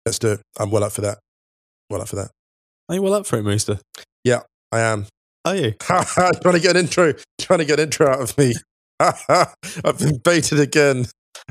Let's do it. I'm well up for that. Well up for that. Are you well up for it, Mooster? Yeah, I am. Are you? Trying to get an intro out of me. I've been baited again.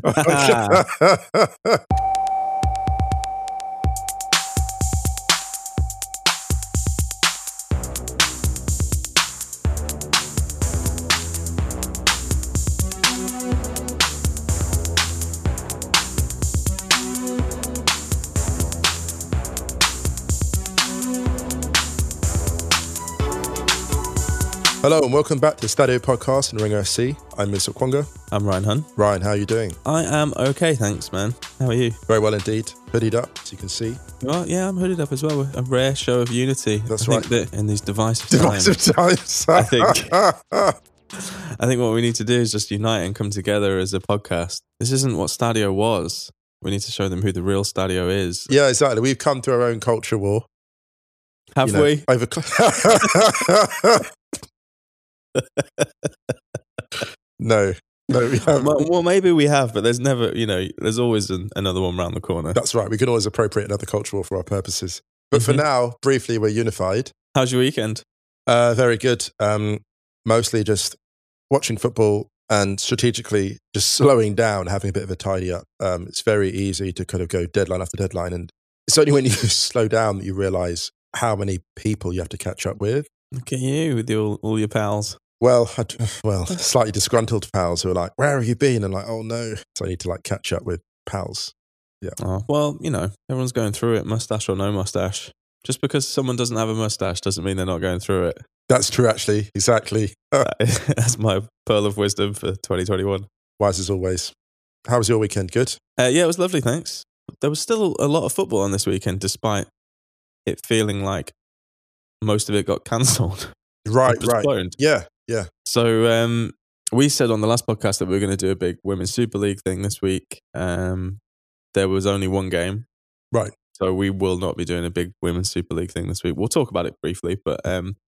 Hello and welcome back to the Stadio Podcast and Ring FC. I'm Mr. Kwonga. I'm Ryan Hun. Ryan, how are you doing? I am okay, thanks, man. How are you? Very well indeed. Hoodied up, as you can see. Well, yeah, I'm hooded up as well. A rare show of unity. That's I right. think that in these divisive times. I think what we need to do is just unite and come together as a podcast. This isn't what Stadio was. We need to show them who the real Stadio is. Yeah, exactly. We've come to our own culture war. Have we? Over... No, we haven't. Well, maybe we have, but there's never, there's always another one round the corner. That's right. We can always appropriate another culture war for our purposes. But for now, briefly, we're unified. How's your weekend? Very good. Mostly just watching football and strategically just slowing down, having a bit of a tidy up. It's very easy to kind of go deadline after deadline. And it's only when you slow down that you realise how many people you have to catch up with. Look at you with all your pals. Well, slightly disgruntled pals who are like, where have you been? And like, oh no. So I need to catch up with pals. Yeah. Oh, well, everyone's going through it, mustache or no mustache. Just because someone doesn't have a mustache doesn't mean they're not going through it. That's true, actually. Exactly. That's my pearl of wisdom for 2021. Wise as always. How was your weekend? Good? Yeah, it was lovely, thanks. There was still a lot of football on this weekend, despite it feeling like most of it got cancelled. Right. Yeah. So we said on the last podcast that we were going to do a big Women's Super League thing this week. There was only one game. Right. So we will not be doing a big Women's Super League thing this week. We'll talk about it briefly, but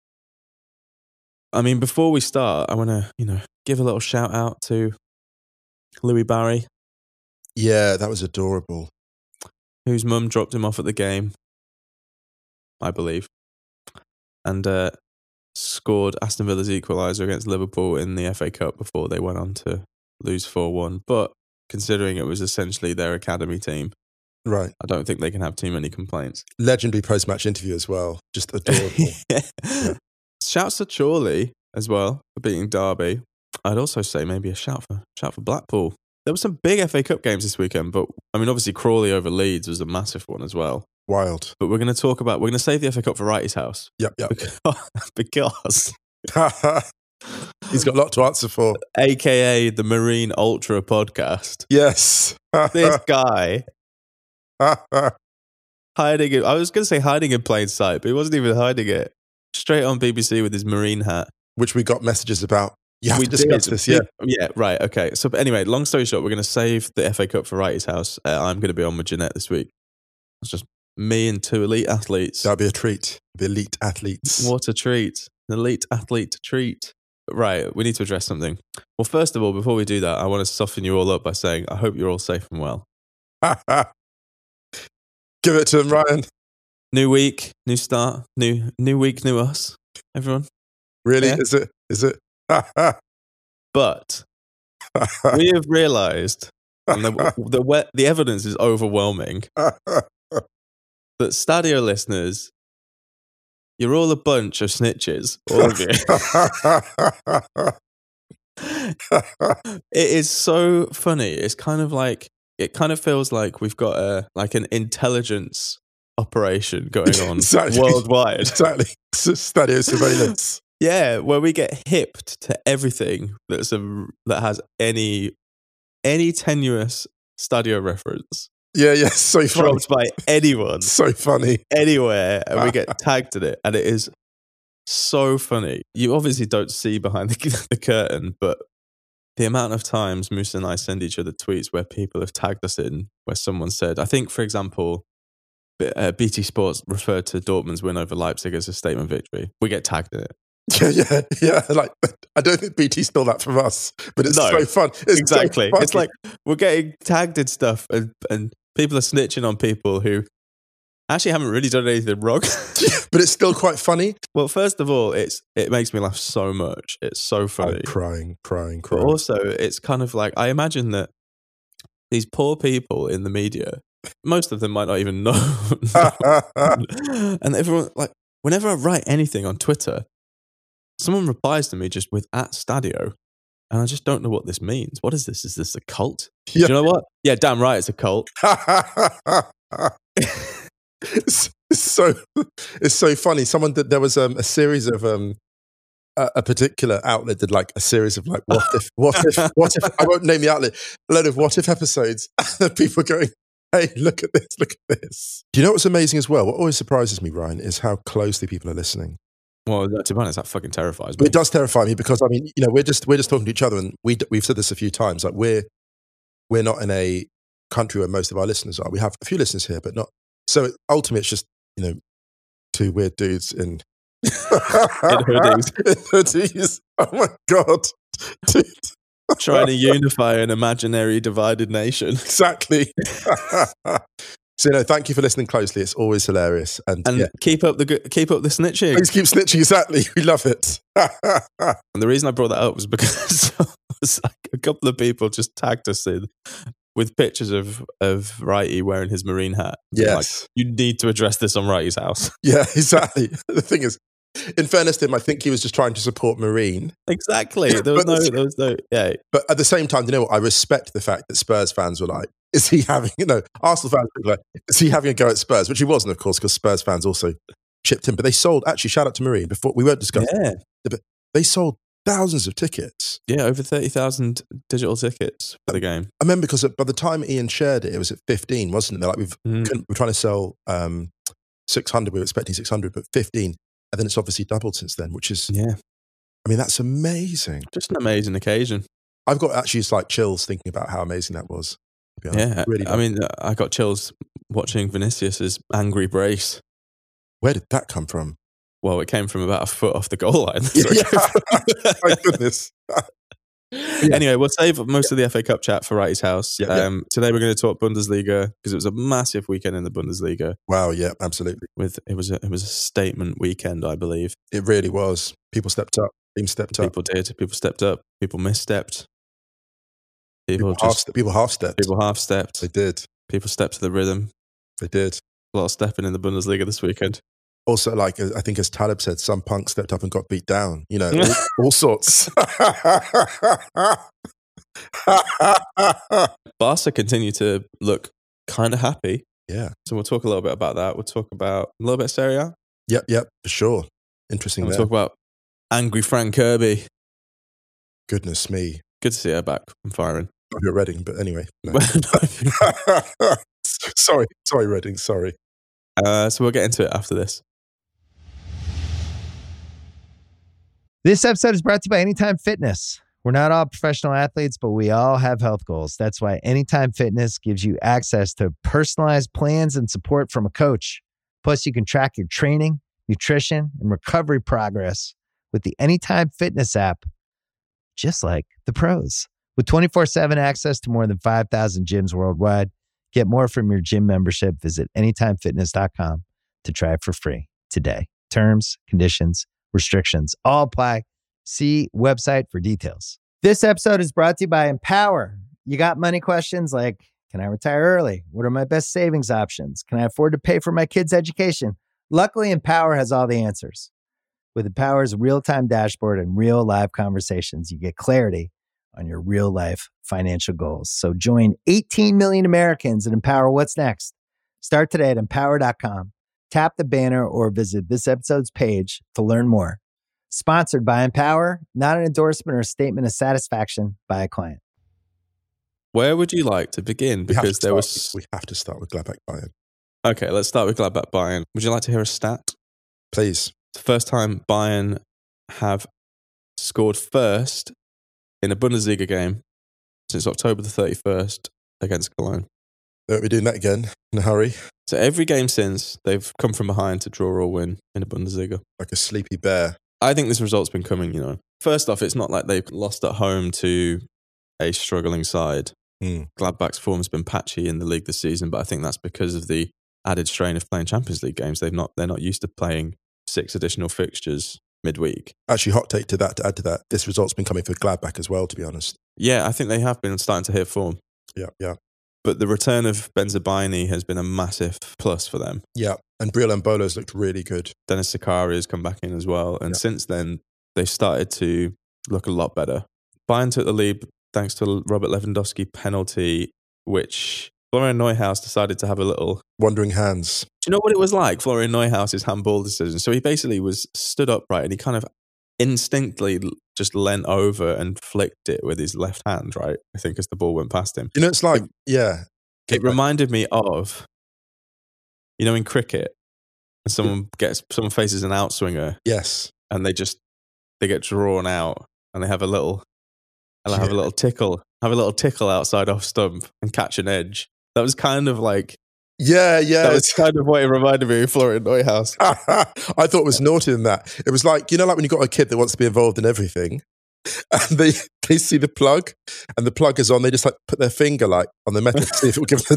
before we start, I want to, give a little shout out to Louis Barry. Yeah, that was adorable. Whose mum dropped him off at the game, I believe, and scored Aston Villa's equaliser against Liverpool in the FA Cup before they went on to lose 4-1. But considering it was essentially their academy team, right, I don't think they can have too many complaints. Legendary post-match interview as well. Just adorable. Yeah. Shouts to Chorley as well for beating Derby. I'd also say maybe a shout for Blackpool. There were some big FA Cup games this weekend, but obviously Crawley over Leeds was a massive one as well. Wild. But we're going to save the FA Cup for Wrighty's house. Yep. Because he's got a lot to answer for. AKA the Marine Ultra podcast. Yes. This guy hiding in plain sight, but he wasn't even hiding it. Straight on BBC with his Marine hat. Which we got messages about. You have to discuss this, yeah. Yeah, right, okay. So but anyway, long story short, we're going to save the FA Cup for Wrighty's house. I'm going to be on with Jeanette this week. It's just me and two elite athletes. That'll be a treat. The elite athletes. What a treat. An elite athlete treat. Right, we need to address something. Well, first of all, before we do that, I want to soften you all up by saying I hope you're all safe and well. Give it to him, Ryan. New week, new start, new week, new us. Everyone. Really? Yeah? Is it? But we have realised, and the evidence is overwhelming, that Stadio listeners, you're all a bunch of snitches, all of you. It is so funny. It's kind of like, it kind of feels like we've got an intelligence operation going on worldwide. Exactly. Stadio surveillance. Yeah, where we get hipped to everything that has any tenuous Stadio reference. Yeah, so funny. Dropped by anyone. So funny. Anywhere, and we get tagged in it, and it is so funny. You obviously don't see behind the curtain, but the amount of times Musa and I send each other tweets where people have tagged us in, where someone said, I think, for example, BT Sports referred to Dortmund's win over Leipzig as a statement victory. We get tagged in it. Yeah. Like, I don't think BT stole that from us, but it's so fun. It's exactly. So it's like we're getting tagged in stuff, and People are snitching on people who actually haven't really done anything wrong. But it's still quite funny. Well, first of all, it makes me laugh so much. It's so funny. I'm crying. But also, it's kind of like, I imagine that these poor people in the media, most of them might not even know. And everyone, like, whenever I write anything on Twitter, someone replies to me just with @Stadio. And I just don't know what this means. What is this? Is this a cult? Yeah. Do you know what? Yeah, damn right, it's a cult. It's so funny. There was a series of a particular outlet did like a series of like what if I won't name the outlet, a load of what if episodes. People going, hey, look at this. Do you know what's amazing as well? What always surprises me, Ryan, is how closely people are listening. Well, to be honest, that fucking terrifies me. It does terrify me because, I mean, you know, we're just talking to each other, and we've said this a few times. Like we're not in a country where most of our listeners are. We have a few listeners here, but not. So ultimately, it's just, you know, two weird dudes in hoodies. Oh my god, dude. Trying to unify an imaginary divided nation. Exactly. So, you know, thank you for listening closely. It's always hilarious. And yeah. keep up the snitching. Please keep snitching. Exactly. We love it. And the reason I brought that up was because like a couple of people just tagged us in with pictures of Righty wearing his Marine hat. Yes. Like, you need to address this on Righty's house. Yeah, exactly. The thing is, in fairness to him, I think he was just trying to support Marine. Exactly. There was no, yeah. But at the same time, you know what? I respect the fact that Spurs fans were like, is he having, you know, Arsenal fans were like, is he having a go at Spurs? Which he wasn't, of course, because Spurs fans also chipped in. But they sold, actually, shout out to Marine, before we won't discuss it, but they sold thousands of tickets. Yeah, over 30,000 digital tickets for the game. I remember because by the time Ian shared it, it was at 15, wasn't it? They're like, we're trying to sell 600, we were expecting 600, but 15. And then it's obviously doubled since then, which is, yeah. I mean, that's amazing. Just an amazing occasion. I've got actually just like chills thinking about how amazing that was. Yeah, really. I mean, I got chills watching Vinicius's angry brace. Where did that come from? Well, it came from about a foot off the goal line. Yeah. My goodness. Yeah. Anyway, we'll save most of the FA Cup chat for Righty's house. Today we're going to talk Bundesliga because it was a massive weekend in the Bundesliga. Wow, yeah, absolutely. It was a statement weekend, I believe. It really was. People stepped up. Teams stepped up. People did. People stepped up. People misstepped. People half-stepped. People half-stepped. They did. People stepped to the rhythm. They did. A lot of stepping in the Bundesliga this weekend. Also, like, I think as Taleb said, some punk stepped up and got beat down. You know, all sorts. Barca continue to look kind of happy. Yeah. So we'll talk a little bit about that. We'll talk about a little bit of Serie A. Yep, for sure. Interesting. We'll talk about angry Frank Kirby. Goodness me. Good to see her back from firing. Not at Reading, but anyway. No. Sorry, Reading, sorry. So we'll get into it after this. This episode is brought to you by Anytime Fitness. We're not all professional athletes, but we all have health goals. That's why Anytime Fitness gives you access to personalized plans and support from a coach. Plus, you can track your training, nutrition, and recovery progress with the Anytime Fitness app, just like the pros. With 24/7 access to more than 5,000 gyms worldwide, get more from your gym membership. Visit anytimefitness.com to try it for free today. Terms, conditions, restrictions all apply. See website for details. This episode is brought to you by Empower. You got money questions like, can I retire early? What are my best savings options? Can I afford to pay for my kids' education? Luckily, Empower has all the answers. With Empower's real-time dashboard and real live conversations, you get clarity on your real life financial goals. So join 18 million Americans and empower what's next. Start today at empower.com. Tap the banner or visit this episode's page to learn more. Sponsored by Empower, not an endorsement or a statement of satisfaction by a client. Where would you like to begin? Because we have to start with Gladbach Bayern. Okay, let's start with Gladbach Bayern. Would you like to hear a stat? Please. It's the first time Bayern have scored first in a Bundesliga game since October the 31st against Cologne. They won't be doing that again in a hurry. So every game since, they've come from behind to draw or win in a Bundesliga. Like a sleepy bear. I think this result's been coming, you know. First off, it's not like they've lost at home to a struggling side. Gladbach's form has been patchy in the league this season, but I think that's because of the added strain of playing Champions League games. They're not used to playing 6 additional fixtures midweek. Actually, hot take to that, to add to that, this result's been coming for Gladbach as well, to be honest. Yeah, I think they have been starting to hit form. Yeah. But the return of Benzabaini has been a massive plus for them. Yeah, and Briel Mbolo's looked really good. Dennis Sakari has come back in as well. And since then, they've started to look a lot better. Bayern took the lead thanks to a Robert Lewandowski penalty, which Florian Neuhaus decided to have a little... Wandering hands. Do you know what it was like, Florian Neuhaus's handball decision? So he basically was stood upright and he kind of instinctively just leant over and flicked it with his left hand, right? I think as the ball went past him. You know, it's like, It reminded me of, you know, in cricket, when someone faces an outswinger. Yes. And they get drawn out and they have a little tickle outside off stump and catch an edge. That was kind of like, that was kind of what it reminded me of Florian Neuhaus. I thought it was naughty than that. It was like, you know, like when you've got a kid that wants to be involved in everything and they see the plug and the plug is on, they just like put their finger like on the metal to see if it will give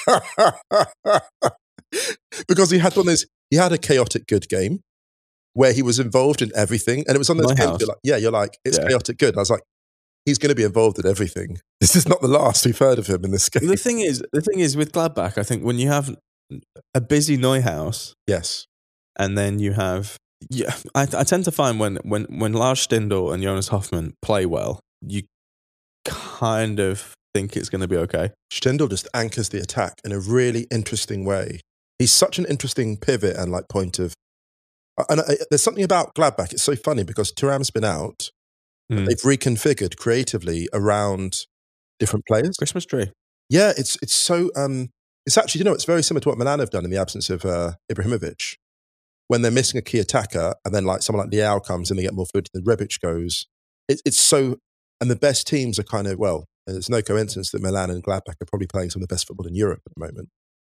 a little... Because he had a chaotic good game where he was involved in everything, and it was on those games you're like, it's chaotic good. And I was like, he's going to be involved in everything. This is not the last we've heard of him in this game. The thing is with Gladbach, I think when you have a busy Neuhaus, yes, and then you have, I tend to find when Lars Stindl and Jonas Hoffmann play well, you kind of think it's going to be okay. Stindl just anchors the attack in a really interesting way. He's such an interesting pivot and like point of, and there's something about Gladbach. It's so funny because Thuram's been out. They've reconfigured creatively around different players. Christmas tree. Yeah, it's so, it's actually, you know, it's very similar to what Milan have done in the absence of Ibrahimovic. When they're missing a key attacker and then like someone like Leao comes and they get more fluid, then Rebic goes. It's so, and the best teams are kind of, well, it's no coincidence that Milan and Gladbach are probably playing some of the best football in Europe at the moment.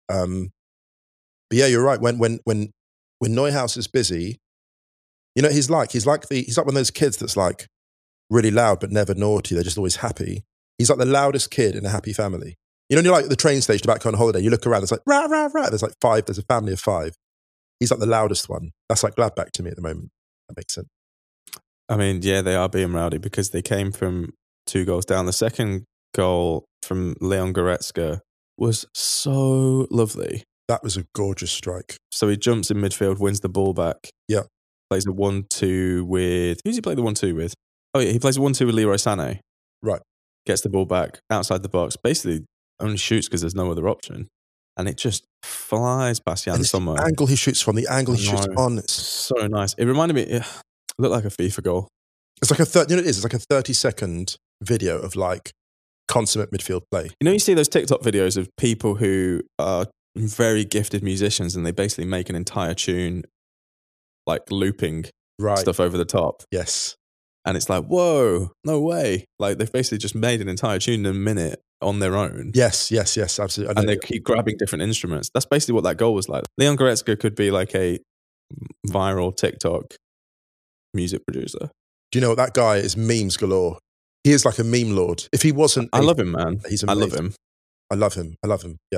But yeah, you're right. When Neuhaus is busy, you know, he's like one of those kids that's like really loud but never naughty. They're just always happy. He's like the loudest kid in a happy family. You know, when you're like at the train station about to go on holiday, you look around, it's like rah rah rah. There's like 5. There's a family of 5. He's like the loudest one. That's like Gladbach to me at the moment. That makes sense. I mean, yeah, they are being rowdy because they came from 2 goals down. The second goal from Leon Goretzka was so lovely. That was a gorgeous strike. So he jumps in midfield, wins the ball back. Yeah. Plays a 1-2 with... Who's he play the 1-2 with? Oh, yeah, he plays a 1-2 with Leroy Sané. Right. Gets the ball back outside the box. Basically, only shoots because there's no other option. And it just flies past Jan Sommer. The angle he shoots from, the angle he shoots on. It's so nice. It reminded me... It looked like a FIFA goal. It's like you know what it is? It's like a 30-second video of like consummate midfield play. You know, you see those TikTok videos of people who are very gifted musicians and they basically make an entire tune like looping stuff over the top. Yes. And it's like, whoa, no way. Like they've basically just made an entire tune in a minute on their own. Yes, absolutely. And they keep grabbing different instruments. That's basically what that goal was like. Leon Goretzka could be like a viral TikTok music producer. Do you know what that guy is? Memes galore. He is like a meme lord. If he wasn't... I love him, man. He's amazing. I love him. I love him. Yeah.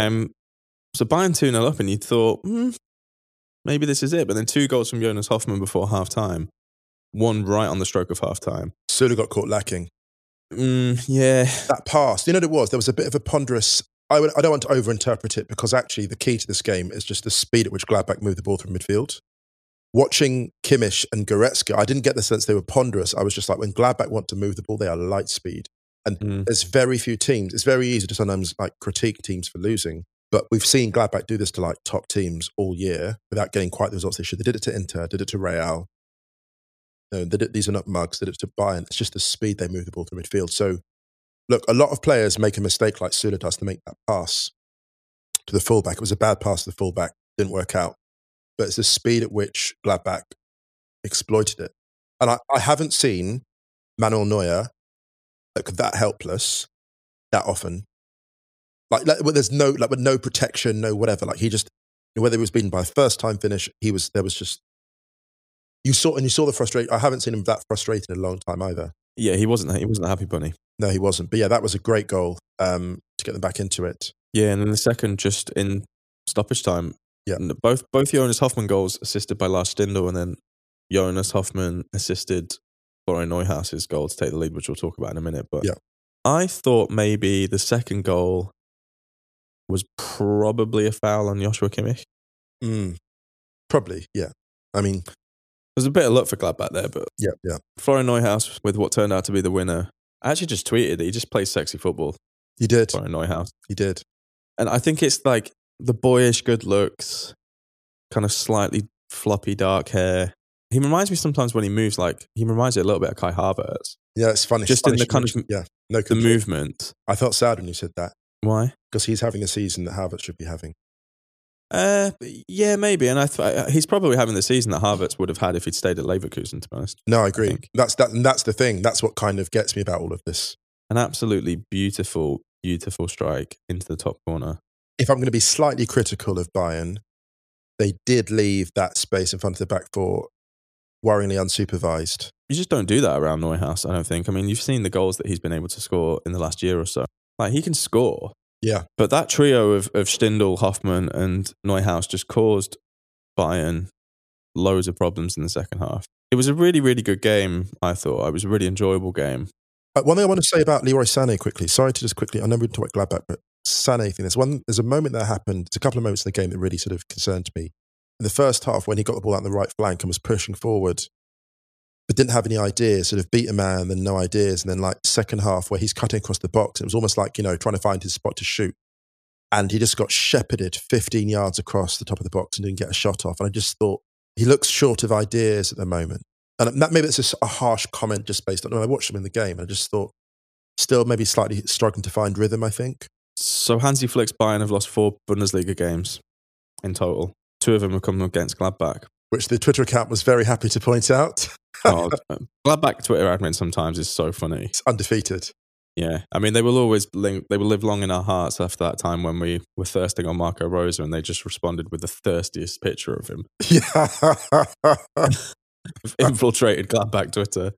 So Bayern 2-0 up and you thought, maybe this is it. But then 2 goals from Jonas Hoffmann before half-time. 1 right on the stroke of half-time. Sula got caught lacking. Yeah. That pass, you know what it was? There was a bit of a ponderous... I don't want to overinterpret it because actually the key to this game is just the speed at which Gladbach moved the ball through midfield. Watching Kimmich and Goretzka, I didn't get the sense they were ponderous. I was just like, when Gladbach want to move the ball, they are light speed. And there's very few teams. It's very easy to sometimes like critique teams for losing. But we've seen Gladbach do this to like top teams all year without getting quite the results they should. They did it to Inter, did it to Real. These are not mugs, did it to Bayern. It's just the speed they move the ball through midfield. So, look, a lot of players make a mistake like Sula does to make that pass to the fullback. It was a bad pass to the fullback, didn't work out. But it's the speed at which Gladbach exploited it. And I haven't seen Manuel Neuer that helpless that often. Like there's no with no protection, no whatever. Like he just, whether he was beaten by a first time finish, there was just you saw the frustration. I haven't seen him that frustrated in a long time either. Yeah, he wasn't a happy bunny. No, he wasn't. But yeah, that was a great goal to get them back into it. Yeah, and then the second just in stoppage time. Yeah. And both Jonas Hoffman goals assisted by Lars Stindl, and then Jonas Hoffman assisted Florian Neuhaus's goal to take the lead, which we'll talk about in a minute. But yeah. I thought maybe the second goal was probably a foul on Joshua Kimmich. Probably, yeah. I mean, there's a bit of luck for Gladbach there, but yeah. Florian Neuhaus with what turned out to be the winner. I actually just tweeted that he just plays sexy football. He did. Florian Neuhaus. He did. And I think it's like the boyish good looks, kind of slightly floppy dark hair. He reminds me sometimes when he moves, he reminds me a little bit of Kai Havertz. Yeah, it's funny. Just in the kind of the movement. I felt sad when you said that. Why? Because he's having a season that Havertz should be having. Yeah, maybe. And he's probably having the season that Havertz would have had if he'd stayed at Leverkusen, to be honest. No, I agree. That's the thing. That's what kind of gets me about all of this. An absolutely beautiful, beautiful strike into the top corner. If I'm going to be slightly critical of Bayern, they did leave that space in front of the back four worryingly unsupervised. You just don't do that around Neuhaus, I don't think. I mean, you've seen the goals that he's been able to score in the last year or so. He can score. Yeah. But that trio of Stindl, Hoffman and Neuhaus just caused Bayern loads of problems in the second half. It was a really, really good game, I thought. It was a really enjoyable game. One thing I want to say about Leroy Sané quickly. Sorry to just quickly, I know we talked about Gladbach, but Sané thing. There's a moment that happened, there's a couple of moments in the game that really sort of concerned me. In the first half, when he got the ball out on the right flank and was pushing forward, but didn't have any ideas, sort of beat a man, then no ideas. And then second half where he's cutting across the box, it was almost like, trying to find his spot to shoot. And he just got shepherded 15 yards across the top of the box and didn't get a shot off. And I just thought, he looks short of ideas at the moment. And that, maybe it's just a harsh comment just based on, I watched him in the game and I just thought, still maybe slightly struggling to find rhythm, I think. So Hansi Flick's Bayern have lost 4 Bundesliga games in total. 2 of them have come against Gladbach. Which the Twitter account was very happy to point out. Gladbach Twitter admin sometimes is so funny. It's undefeated. Yeah. I mean, they will live long in our hearts after that time when we were thirsting on Marco Rosa and they just responded with the thirstiest picture of him. Yeah. Infiltrated Gladbach Twitter.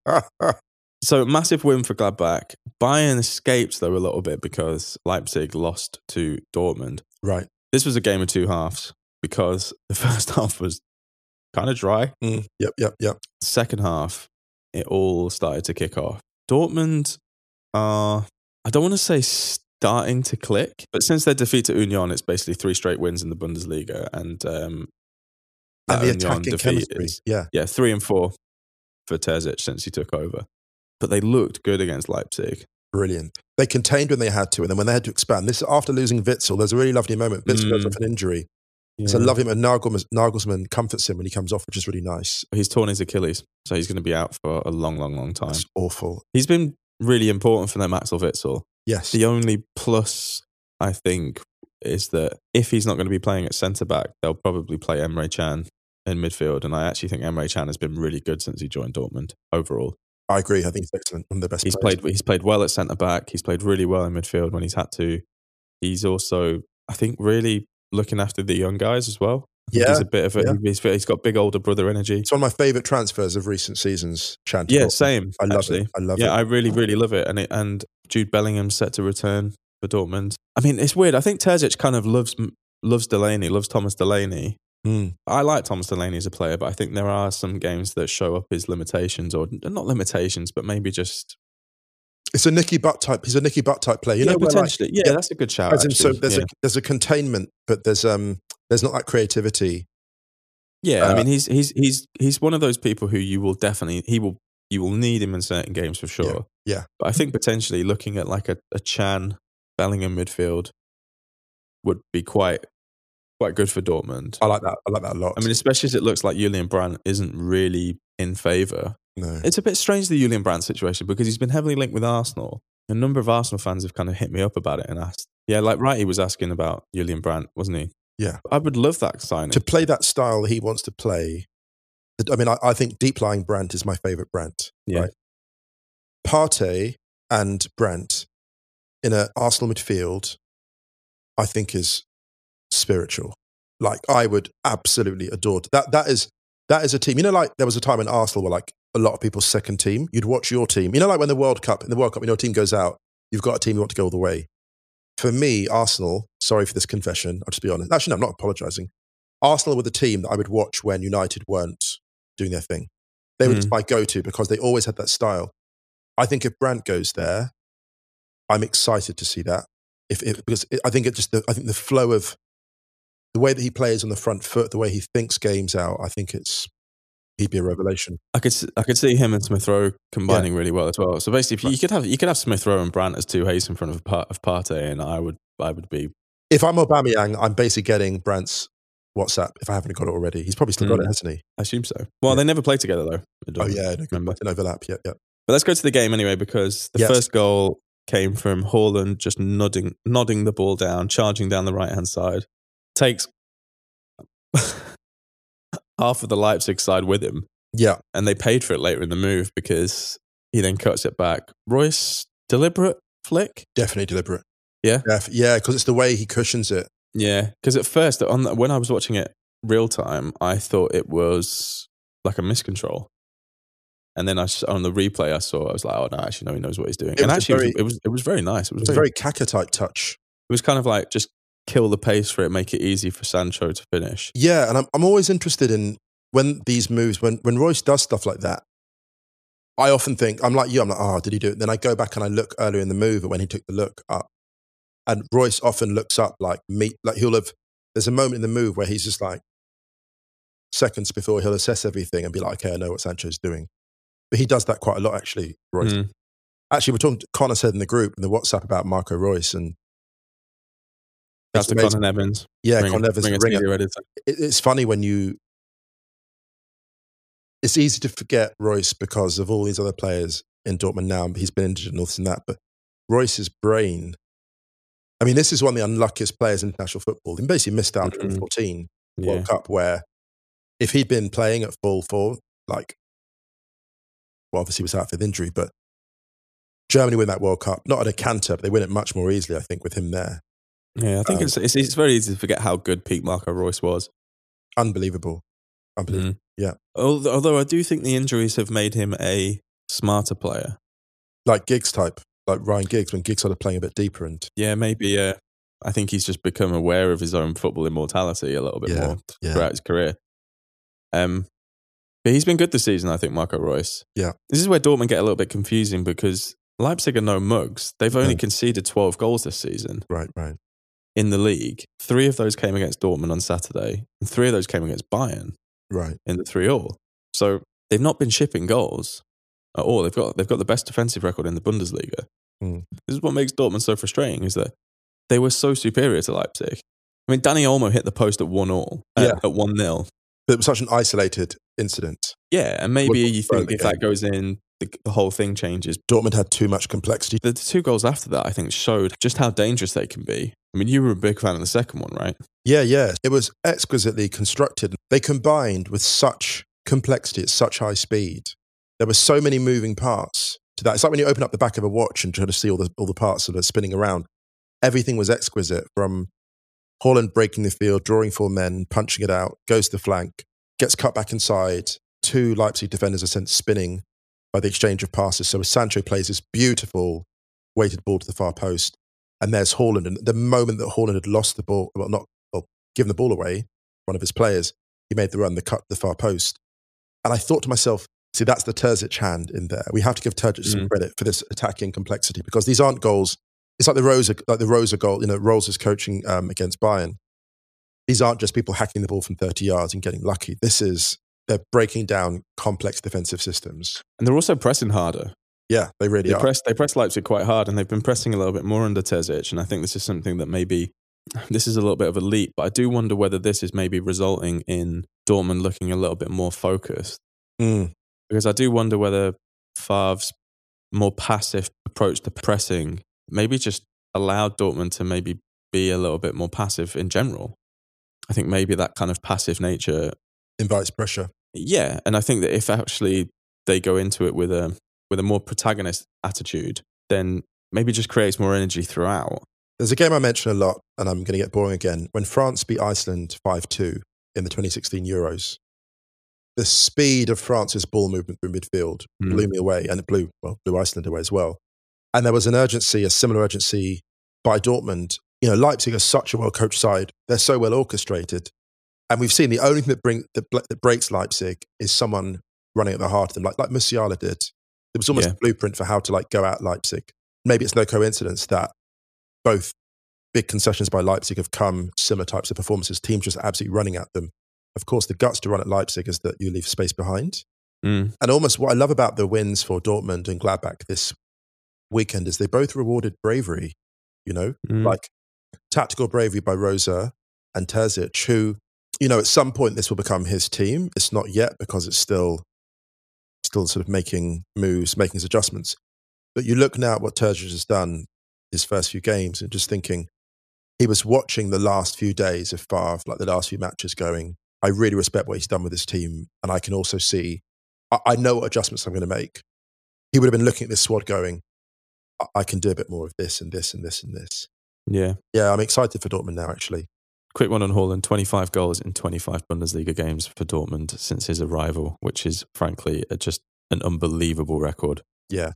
So massive win for Gladbach. Bayern escaped though a little bit because Leipzig lost to Dortmund. Right. This was a game of 2 halves because the first half was kind of dry. Yep. Second half, it all started to kick off. Dortmund are, I don't want to say starting to click, but since their defeat to Union, it's basically 3 straight wins in the Bundesliga. And the attacking chemistry. Yeah, 3 and 4 for Terzic since he took over. But they looked good against Leipzig. Brilliant. They contained when they had to, and then when they had to expand. This after losing Witsel, there's a really lovely moment. Witsel goes off an injury. Yeah. It's a lovely moment. Nagelsmann comforts him when he comes off, which is really nice. He's torn his Achilles, so he's going to be out for a long, long, long time. That's awful. He's been really important for them, Axel Witsel. Yes. The only plus, I think, is that if he's not going to be playing at centre-back, they'll probably play Emre Can in midfield, and I actually think Emre Can has been really good since he joined Dortmund overall. I agree. I think he's excellent. One of the best players. He's played well at centre-back. He's played really well in midfield when he's had to. He's also, I think, really looking after the young guys as well. Yeah. He's a bit of he's got big older brother energy. It's one of my favourite transfers of recent seasons, Can. Yeah, same. I love it. Yeah, I really, really love it. And Jude Bellingham's set to return for Dortmund. I mean, it's weird. I think Terzic kind of loves Delaney, loves Thomas Delaney. I like Thomas Delaney as a player, but I think there are some games that show up his limitations, or not limitations, but maybe just... It's a Nicky Butt type. He's a Nicky Butt type player. You know, potentially. That's a good shout. So there's a containment, but there's not that creativity. Yeah, I mean he's one of those people who you will need him in certain games for sure. Yeah. But I think potentially looking at like a Can Bellingham midfield would be quite good for Dortmund. I like that a lot. I mean, especially as it looks like Julian Brandt isn't really in favour. No. It's a bit strange, the Julian Brandt situation, because he's been heavily linked with Arsenal. A number of Arsenal fans have kind of hit me up about it and asked. Yeah, like Righty was asking about Julian Brandt, wasn't he? Yeah. I would love that signing. To play that style he wants to play. I mean, I think deep-lying Brandt is my favourite Brandt. Yeah. Right? Partey and Brandt in an Arsenal midfield, I think is spiritual. Like, I would absolutely adore that. That is a team. You know, like there was a time in Arsenal where like a lot of people's second team. You'd watch your team. You know, like when in the World Cup, when your team goes out, you've got a team you want to go all the way. For me, Arsenal, sorry for this confession, I'll just be honest. Actually, no, I'm not apologising. Arsenal were the team that I would watch when United weren't doing their thing. They were just my go-to because they always had that style. I think if Brandt goes there, I'm excited to see that. I think the flow of the way that he plays on the front foot, the way he thinks games out, I think he'd be a revelation. I could see him and Smith Rowe combining really well as well. So basically, you could have Smith Rowe and Brandt as two Hayes in front of Partey, and I would be. If I'm Aubameyang, I'm basically getting Brandt's WhatsApp if I haven't got it already. He's probably still got it, hasn't he? I assume so. Well, they never played together though. Oh yeah, it didn't overlap. Yeah. But let's go to the game anyway, because the first goal came from Haaland just nodding the ball down, charging down the right-hand side. Takes half of the Leipzig side with him. Yeah. And they paid for it later in the move because he then cuts it back. Royce, deliberate flick? Definitely deliberate. Yeah? Yeah, because it's the way he cushions it. Yeah, because at first, when I was watching it real time, I thought it was like a miscontrol. And then on the replay I was like, oh no, actually no, he knows what he's doing. It was very nice. It was a very Kaka-type touch. It was kind of like just kill the pace for it, make it easy for Sancho to finish. Yeah, and I'm always interested in when these moves, when Royce does stuff like that, I often think, I'm like, oh, did he do it? Then I go back and I look earlier in the move at when he took the look up. And Royce often looks up like there's a moment in the move where he's just like, seconds before he'll assess everything and be like, okay, I know what Sancho's doing. But he does that quite a lot, actually, Royce. Actually, we're talking, Connor said in the group, in the WhatsApp about Marco Royce. And that's the Connor Evans. Yeah, Connor Evans. It's funny it's easy to forget Royce because of all these other players in Dortmund now. He's been injured and all this and that. But Royce's brain, I mean, this is one of the unluckiest players in international football. He basically missed out 2014 World Cup, where if he'd been playing at full form, obviously he was out with injury, but Germany win that World Cup, not at a canter, but they win it much more easily, I think, with him there. Yeah, I think it's very easy to forget how good peak Marco Royce was. Unbelievable. Yeah. Although I do think the injuries have made him a smarter player. Like Giggs type, like Ryan Giggs, when Giggs started playing a bit deeper. Yeah, maybe. I think he's just become aware of his own football immortality a little bit more throughout his career. But he's been good this season, I think, Marco Royce. Yeah. This is where Dortmund get a little bit confusing because Leipzig are no mugs. They've only conceded 12 goals this season. Right. In the league. 3 of those came against Dortmund on Saturday, and 3 of those came against Bayern. Right. In the 3-3. So they've not been shipping goals at all. They've got the best defensive record in the Bundesliga. This is what makes Dortmund so frustrating, is that they were so superior to Leipzig. I mean, Dani Olmo hit the post at 1-1, at 1-0. But it was such an isolated incident. Yeah, and maybe you think if that goes in, the whole thing changes. Dortmund had too much complexity. The 2 goals after that, I think, showed just how dangerous they can be. I mean, you were a big fan of the second one, right? Yeah. It was exquisitely constructed. They combined with such complexity at such high speed. There were so many moving parts to that. It's like when you open up the back of a watch and try to see all the parts that are spinning around. Everything was exquisite, from Haaland breaking the field, drawing 4 men, punching it out, goes to the flank, gets cut back inside. 2 Leipzig defenders are sent spinning by the exchange of passes. So Sancho plays this beautiful weighted ball to the far post, and there's Haaland. And the moment that Haaland had lost the ball, given the ball away, one of his players, he made the run, the cut to the far post. And I thought to myself, see, that's the Terzic hand in there. We have to give Terzic some credit for this attacking complexity, because these aren't goals. It's like the Rosa goal, Rosa's coaching against Bayern. These aren't just people hacking the ball from 30 yards and getting lucky. They're breaking down complex defensive systems. And they're also pressing harder. Yeah, they really are. They press Leipzig quite hard, and they've been pressing a little bit more under Terzic. And I think this is something that this is a little bit of a leap, but I do wonder whether this is maybe resulting in Dortmund looking a little bit more focused. Because I do wonder whether Favre's more passive approach to pressing maybe just allowed Dortmund to maybe be a little bit more passive in general. I think maybe that kind of passive nature invites pressure. Yeah, and I think that if actually they go into it with a more protagonist attitude, then maybe just creates more energy throughout. There's a game I mention a lot, and I'm going to get boring again. When France beat Iceland 5-2 in the 2016 Euros, the speed of France's ball movement through midfield blew me away, and it blew Iceland away as well. And there was a similar urgency by Dortmund. You know, Leipzig are such a well-coached side. They're so well orchestrated. And we've seen the only thing that breaks Leipzig is someone running at the heart of them, like Musiala did. It was almost a blueprint for how to go out Leipzig. Maybe it's no coincidence that both big concessions by Leipzig have come similar types of performances, teams just absolutely running at them. Of course, the guts to run at Leipzig is that you leave space behind. And almost what I love about the wins for Dortmund and Gladbach this weekend is they both rewarded bravery, like tactical bravery by Rosa and Terzic, who, at some point this will become his team. It's not yet because it's still sort of making moves, making his adjustments. But you look now at what Terzic has done his first few games and just thinking, he was watching the last few days of Favre, like the last few matches going, I really respect what he's done with his team. And I can also see, I know what adjustments I'm going to make. He would have been looking at this squad going, I can do a bit more of this and this and this and this. Yeah. Yeah, I'm excited for Dortmund now, actually. Quick one on Haaland, 25 goals in 25 Bundesliga games for Dortmund since his arrival, which is frankly just an unbelievable record. Yeah.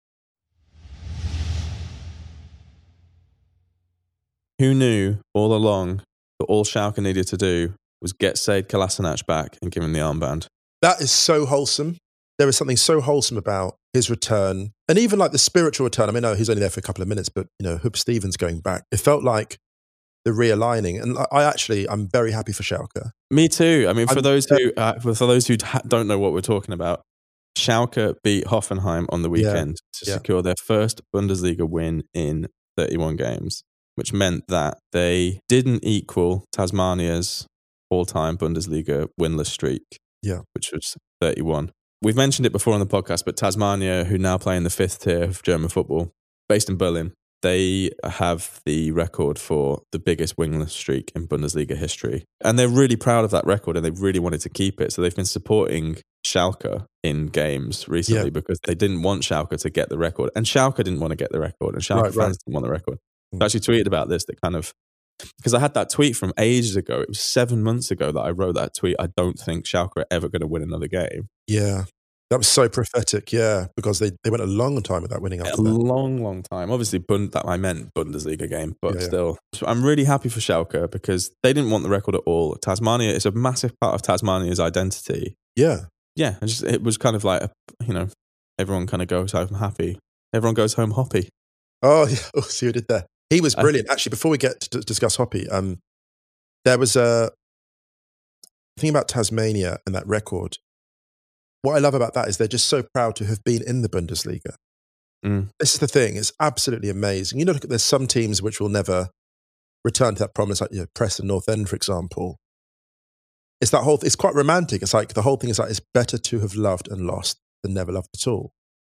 Who knew all along that all Schalke needed to do was get Sead Kolasinac back and give him the armband? That is so wholesome. There is something so wholesome about his return, and even like the spiritual return. I mean, no, he's only there for a couple of minutes, but Hub Stevens going back, it felt like the realigning. And I'm very happy for Schalke. Me too. I mean, for those who don't know what we're talking about, Schalke beat Hoffenheim on the weekend to secure their first Bundesliga win in 31 games, which meant that they didn't equal Tasmania's all-time Bundesliga winless streak, which was 31. We've mentioned it before on the podcast, but Tasmania, who now play in the 5th tier of German football, based in Berlin, they have the record for the biggest winless streak in Bundesliga history. And they're really proud of that record and they really wanted to keep it. So they've been supporting Schalke in games recently because they didn't want Schalke to get the record. And Schalke didn't want to get the record. And Schalke fans didn't want the record. I actually tweeted about this, because I had that tweet from ages ago. It was 7 months ago that I wrote that tweet. I don't think Schalke are ever going to win another game. Yeah. That was so prophetic, because they went a long time without winning after that. Long time. Obviously, I meant Bundesliga game, but still. So I'm really happy for Schalke because they didn't want the record at all. Tasmania is a massive part of Tasmania's identity. Yeah. Yeah, it was kind of like, everyone kind of goes home happy. Everyone goes home hoppy. Oh, yeah. Oh, see who did there. He was brilliant. Actually, before we get to discuss Hoppy, there was a thing about Tasmania and that record. What I love about that is they're just so proud to have been in the Bundesliga. This is the thing. It's absolutely amazing. Look, there's some teams which will never return to that promise, like Preston North End, for example. It's it's quite romantic. It's like the whole thing is like, it's better to have loved and lost than never loved at all.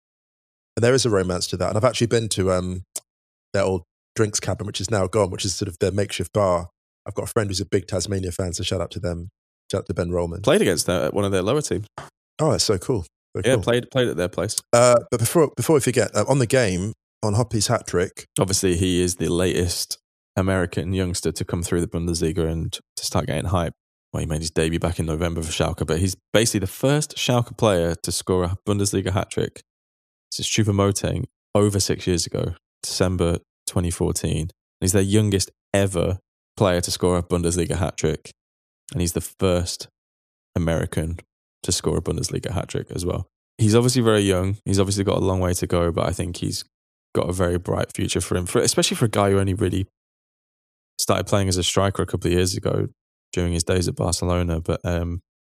And there is a romance to that. And I've actually been to their old drinks cabin, which is now gone, which is sort of their makeshift bar. I've got a friend who's a big Tasmania fan, so shout out to them. Shout out to Ben Rollman. Played against one of their lower teams. Oh, that's so cool. Cool. Played at their place. But before we forget, on the game, on Hoppy's hat trick. Obviously, he is the latest American youngster to come through the Bundesliga and to start getting hype. Well, he made his debut back in November for Schalke, but he's basically the first Schalke player to score a Bundesliga hat trick since Choupo-Moting over 6 years ago, December 2014. And he's their youngest ever player to score a Bundesliga hat trick. And he's the first American to score a Bundesliga hat trick as well. He's obviously very young. He's obviously got a long way to go, but I think he's got a very bright future for him, especially for a guy who only really started playing as a striker a couple of years ago during his days at Barcelona. But I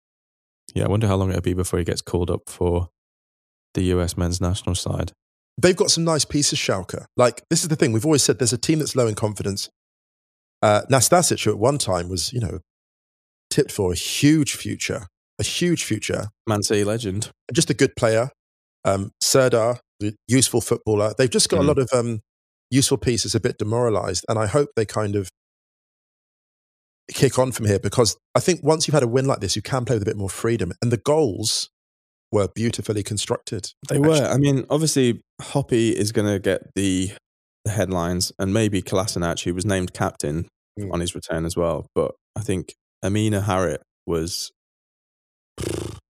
wonder how long it'll be before he gets called up for the US men's national side. They've got some nice pieces, Schalke. Like, this is the thing. We've always said there's a team that's low in confidence. Nastasic, who at one time was, tipped for a huge future. Man City legend. Just a good player. Serdar, the useful footballer. They've just got a lot of useful pieces, a bit demoralised. And I hope they kind of kick on from here, because I think once you've had a win like this, you can play with a bit more freedom. And the goals were beautifully constructed. They were. I mean, obviously, Hoppy is going to get the headlines, and maybe Kolasinac, who was named captain on his return as well. But I think Amina Harit was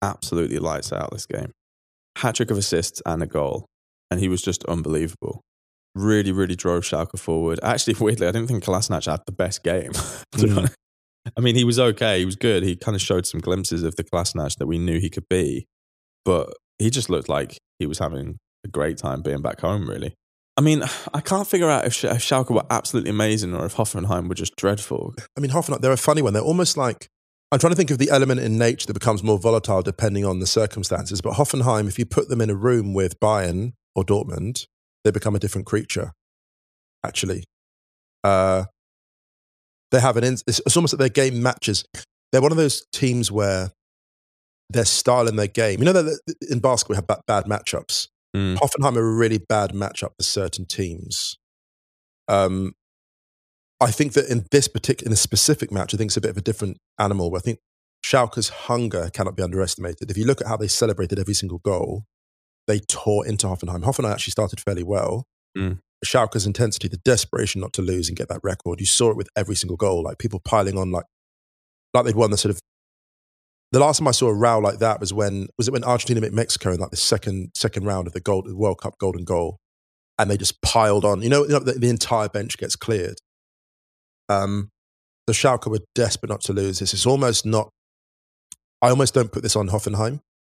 absolutely lights out this game. Hat-trick of assists and a goal. And he was just unbelievable. Really, really drove Schalke forward. Actually, weirdly, I didn't think Kolasinac had the best game. To be honest. I mean, he was okay. He was good. He kind of showed some glimpses of the Kolasinac that we knew he could be. But he just looked like he was having a great time being back home, really. I mean, I can't figure out if Schalke were absolutely amazing or if Hoffenheim were just dreadful. I mean, Hoffenheim, they're a funny one. They're almost like, I'm trying to think of the element in nature that becomes more volatile depending on the circumstances. But Hoffenheim, if you put them in a room with Bayern or Dortmund, they become a different creature, actually. They have it's almost like their game matches. They're one of those teams where their style and their game, you know, that in basketball we have bad matchups. Hoffenheim are a really bad matchup for certain teams. I think that in this specific match, I think it's a bit of a different animal. Where I think Schalke's hunger cannot be underestimated. If you look at how they celebrated every single goal, they tore into Hoffenheim. Hoffenheim actually started fairly well. Schalke's intensity, the desperation not to lose and get that record, you saw it with every single goal, like people piling on like they'd won the sort of. The last time I saw a row like that was it when Argentina met Mexico in like the second round of the World Cup golden goal, and they just piled on. You know the entire bench gets cleared. The Schalke were desperate not to lose this. It's almost not. I almost don't put this on Hoffenheim.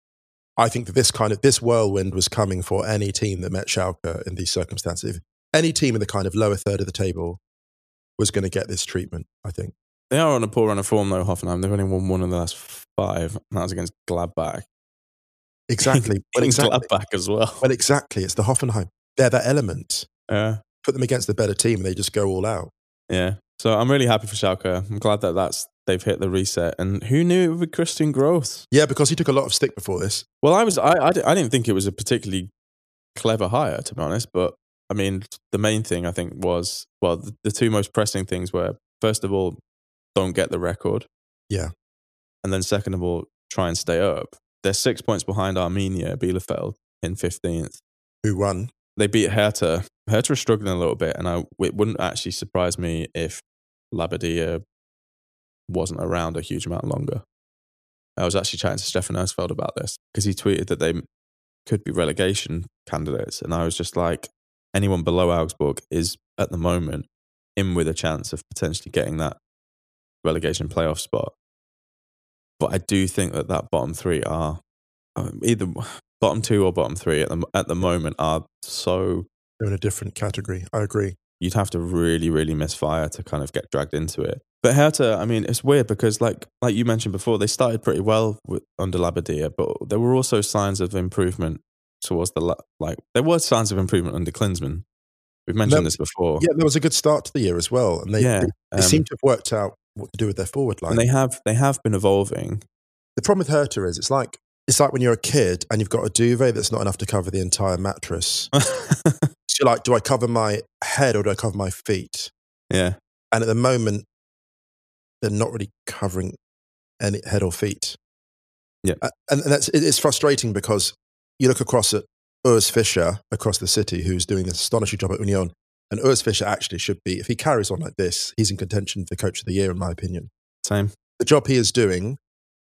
I think that this whirlwind was coming for any team that met Schalke in these circumstances. Any team in the kind of lower third of the table was going to get this treatment, I think. They are on a poor run of form, though, Hoffenheim. They've only won one of the last 5, and that was against Gladbach. Exactly. Gladbach as well. Well, exactly. It's the Hoffenheim. They're that element. Yeah. Put them against the better team, and they just go all out. Yeah. So I'm really happy for Schalke. I'm glad that they've hit the reset. And who knew it would be Christian Groth? Yeah, because he took a lot of stick before this. Well, I didn't think it was a particularly clever hire, to be honest. But I mean, the main thing I think was, well, the two most pressing things were, first of all, don't get the record. Yeah. And then second of all, try and stay up. They're 6 points behind Arminia Bielefeld in 15th. Who won? They beat Hertha. Hertha are struggling a little bit, and it wouldn't actually surprise me if Labadia wasn't around a huge amount longer. I was actually chatting to Stefan Ersfeld about this because he tweeted that they could be relegation candidates, and I was just like, anyone below Augsburg is at the moment in with a chance of potentially getting that relegation playoff spot. But I do think that bottom 3 are either bottom 2 or bottom 3 at the moment are so. They're in a different category. I agree. You'd have to really, really misfire to kind of get dragged into it. But Hertha, I mean, it's weird because like you mentioned before, they started pretty well under Labadia, but there were also signs of improvement towards there were signs of improvement under Klinsmann. We've mentioned this before. Yeah, there was a good start to the year as well, and they seem to have worked out what to do with their forward line. And they have been evolving. The problem with Hertha is it's like when you're a kid and you've got a duvet that's not enough to cover the entire mattress. So you're like, do I cover my head or do I cover my feet? Yeah. And at the moment, they're not really covering any head or feet. Yeah. And it's frustrating because you look across at Urs Fischer across the city, who's doing this astonishing job at Union. And Urs Fischer actually should be, if he carries on like this, he's in contention for Coach of the Year, in my opinion. Same. The job he is doing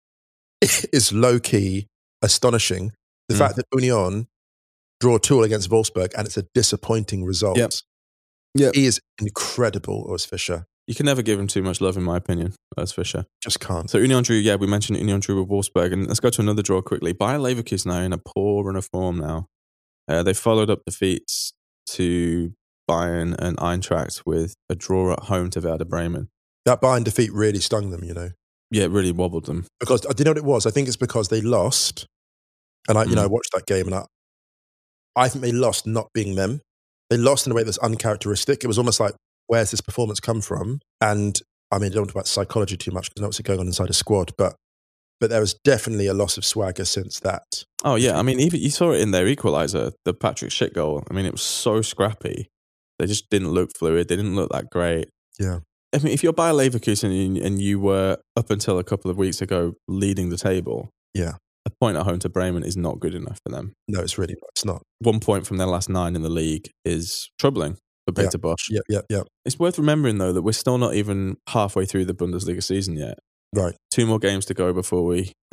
is low-key astonishing. The fact that Union draw a 2 against Wolfsburg and it's a disappointing result. Yep. He is incredible, Urs Fischer. You can never give him too much love, in my opinion, Urs Fischer. Just can't. So Union drew, we mentioned Union drew with Wolfsburg, and let's go to another draw quickly. Bayer Leverkusen are in a poor run of form now. They followed up defeats to Bayern and Eintracht with a draw at home to Werder Bremen. That Bayern defeat really stung them, you know. Yeah, it really wobbled them. Because, do you know what it was? I think it's because they lost, and I watched that game, and I think they lost not being them. They lost in a way that's uncharacteristic. It was almost like, where's this performance come from? And I mean, I don't talk about psychology too much because I know what's going on inside a squad, but there was definitely a loss of swagger since that. Oh yeah, I mean, even you saw it in their equaliser, the Patrick Schick goal. I mean, it was so scrappy. They just didn't look fluid. They didn't look that great. Yeah. I mean, if you're Bayer Leverkusen and you were up until a couple of weeks ago leading the table, yeah, a point at home to Bremen is not good enough for them. No, it's really not. It's not. 1 point from their last 9 in the league is troubling for Peter Bosch. Yeah. It's worth remembering, though, that we're still not even halfway through the Bundesliga season yet. Right. 2 more games to go before we have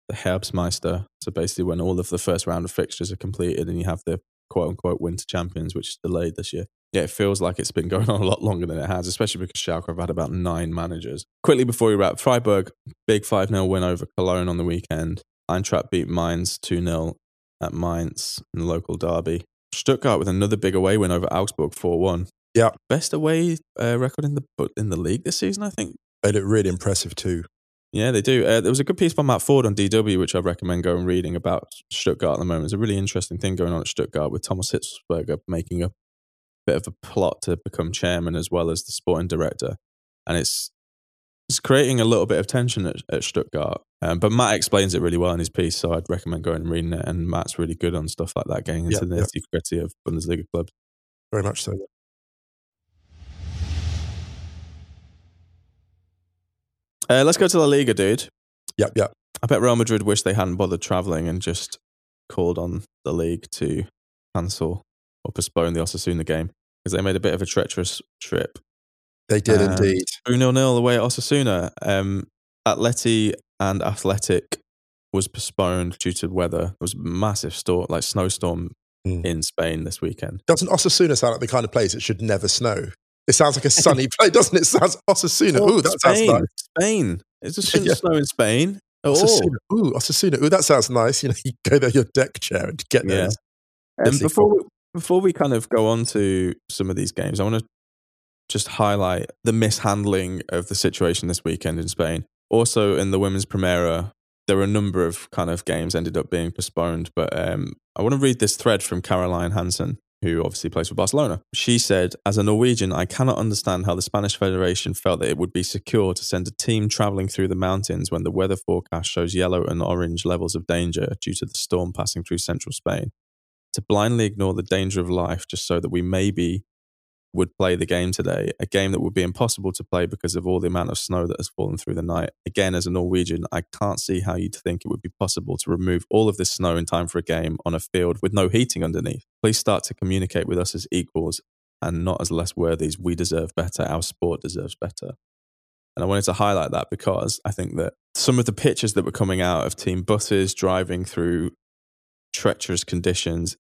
the Herbstmeister. So basically when all of the first round of fixtures are completed and you have the quote-unquote winter champions, which is delayed this year. Yeah, it feels like it's been going on a lot longer than it has, especially because Schalke have had about 9 managers. Quickly before we wrap, Freiburg, big 5-0 win over Cologne on the weekend. Eintracht beat Mainz 2-0 at Mainz in the local derby. Stuttgart with another big away win over Augsburg 4-1. Yeah. Best away record in the league this season, I think. They look really impressive too. Yeah, they do. There was a good piece by Matt Ford on DW, which I recommend going reading about Stuttgart at the moment. It's a really interesting thing going on at Stuttgart with Thomas Hitzberger making a bit of a plot to become chairman as well as the sporting director. And it's creating a little bit of tension at Stuttgart. But Matt explains it really well in his piece, so I'd recommend going and reading it. And Matt's really good on stuff like that, getting into the nitty-gritty of Bundesliga clubs. Very much so. Let's go to La Liga, dude. Yep. I bet Real Madrid wish they hadn't bothered travelling and just called on the league to cancel or postpone the Osasuna game because they made a bit of a treacherous trip. They did indeed. 2-0 away at Osasuna. Atleti and Athletic was postponed due to weather. There was a massive snowstorm in Spain this weekend. Doesn't Osasuna sound like the kind of place it should never snow? It sounds like a sunny place, doesn't it? It sounds Osasuna. Ooh, that sounds nice. Spain. It just shouldn't snow in Spain at Osasuna. all. Ooh, Osasuna. Ooh, that sounds nice. You go there, your deck chair, and get there. Yeah. And before we kind of go on to some of these games, I want to just highlight the mishandling of the situation this weekend in Spain. Also, in the Women's Primera, there were a number of kind of games ended up being postponed. But I want to read this thread from Caroline Hansen, who obviously plays for Barcelona. She said, as a Norwegian, I cannot understand how the Spanish Federation felt that it would be secure to send a team travelling through the mountains when the weather forecast shows yellow and orange levels of danger due to the storm passing through central Spain. To blindly ignore the danger of life just so that we maybe would play the game today, a game that would be impossible to play because of all the amount of snow that has fallen through the night. Again, as a Norwegian, I can't see how you'd think it would be possible to remove all of this snow in time for a game on a field with no heating underneath. Please start to communicate with us as equals and not as less worthies. We deserve better. Our sport deserves better. And I wanted to highlight that because I think that some of the pictures that were coming out of team buses driving through treacherous conditions,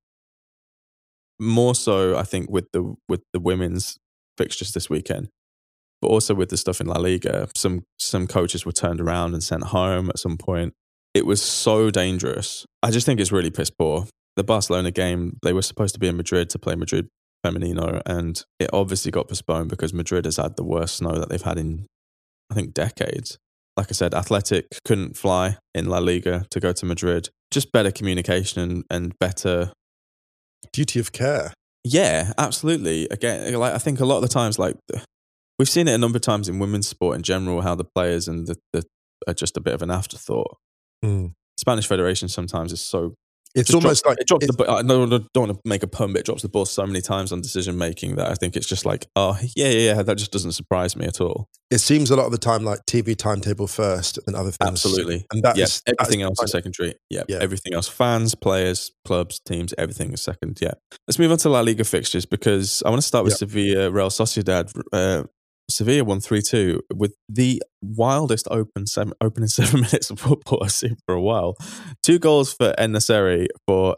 more so I think with the women's fixtures this weekend, but also with the stuff in La Liga, some coaches were turned around and sent home at some point. It was so dangerous. I just think it's really piss poor. The Barcelona game, they were supposed to be in Madrid to play Madrid Femenino, and it obviously got postponed because Madrid has had the worst snow that they've had in, I think, decades. Like I said, Athletic couldn't fly in La Liga to go to Madrid. Just better communication and better duty of care. Yeah, absolutely. Again, like I think a lot of the times, like we've seen it a number of times in women's sport in general, how the players and the are just a bit of an afterthought. Spanish Federation sometimes is so. It's almost like it drops the. I don't want to make a pun, but it drops the ball so many times on decision making that I think it's just like, oh yeah, that just doesn't surprise me at all. It seems a lot of the time like TV timetable first and other things. Absolutely, and everything else is secondary. Yeah, everything else, fans, players, clubs, teams, everything is second. Yeah, let's move on to La Liga fixtures because I want to start with Sevilla, Real Sociedad. Sevilla won 3-2 with the wildest opening 7 minutes of football I've seen for a while. 2 goals for En-Nesyri for